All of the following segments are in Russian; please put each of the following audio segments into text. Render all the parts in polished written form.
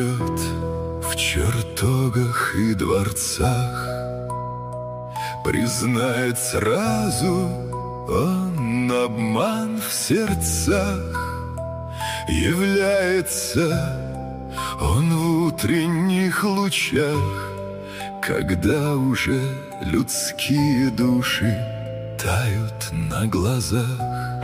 живет в чертогах и дворцах, признает сразу он обман в сердцах. Является он в утренних лучах, когда уже людские души тают на глазах.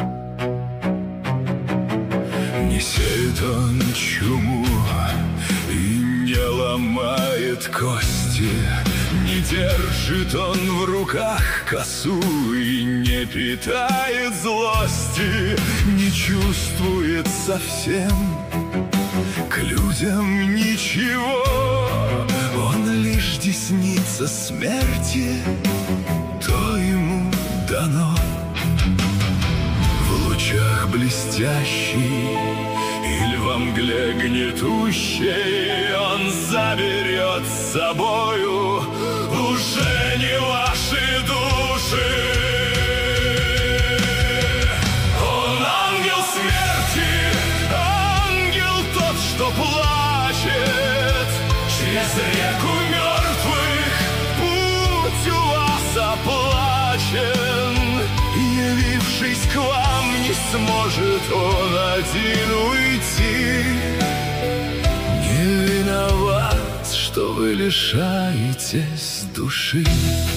Не сеет он чуму и не ломает кости, не держит он в руках косу и не питает злости, не чувствует совсем к людям ничего. Он лишь деснится смерти, то ему дано. В лучах блестящий или во мгле гнетущей он заберет с собою уже не ваши души. Он ангел смерти, ангел тот, что плачет. Через реку мертвых путь у вас оплачен. Явившись к вам, не сможет он один уйти. Не виноват, что вы лишаетесь души.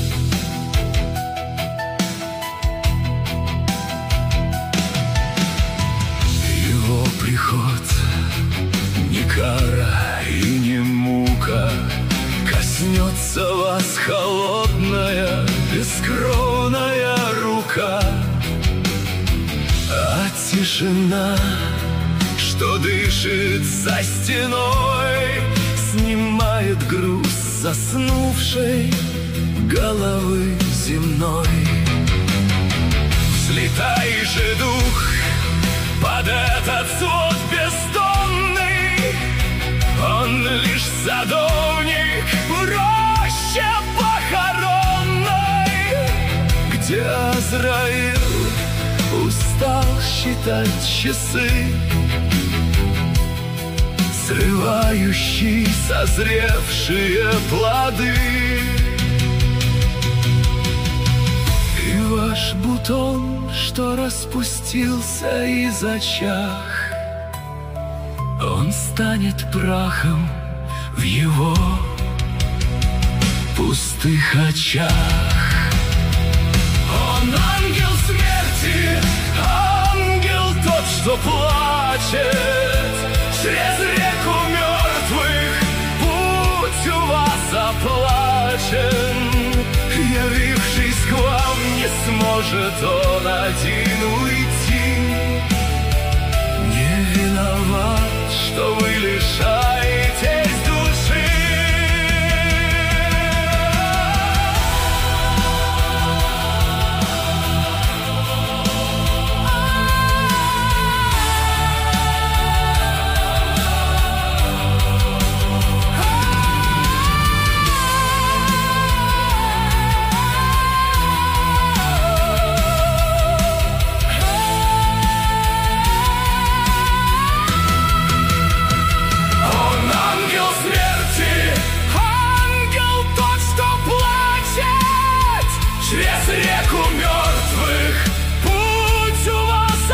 Его приход не кара и не мука, коснется вас холодная, бескровная рука. А тишина, что дышит за стеной, снимает груз заснувшей головы земной. Взлетай же, дух, под этот свод бездонный. Он лишь садовник в роще похоронной, где Азраил устал считать часы, срывающий созревшие плоды. И ваш бутон, что распустился и зачах, он станет прахом в его пустых очах. Он ангел смерти, ангел тот, что плачет. Через реку мертвых путь у вас оплачен. Явившись к вам, не сможет он один уйти. Не виноват, что вы лишаетесь души. Через реку мертвых путь у вас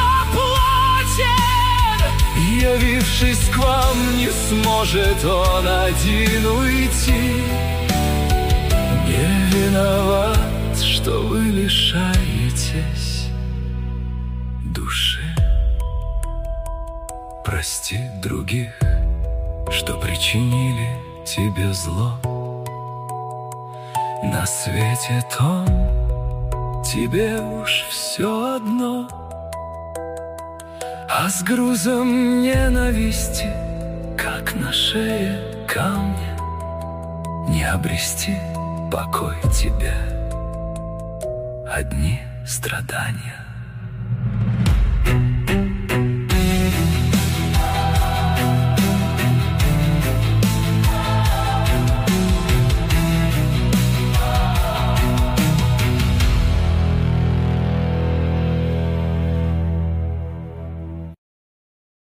оплачен. Явившись к вам, не сможет он один уйти. Не виноват, что вы лишаетесь души. Прости других, что причинили тебе зло. На свете том тебе уж все одно, а с грузом ненависти, как на шее камня, не обрести покой тебе. Одни страдания.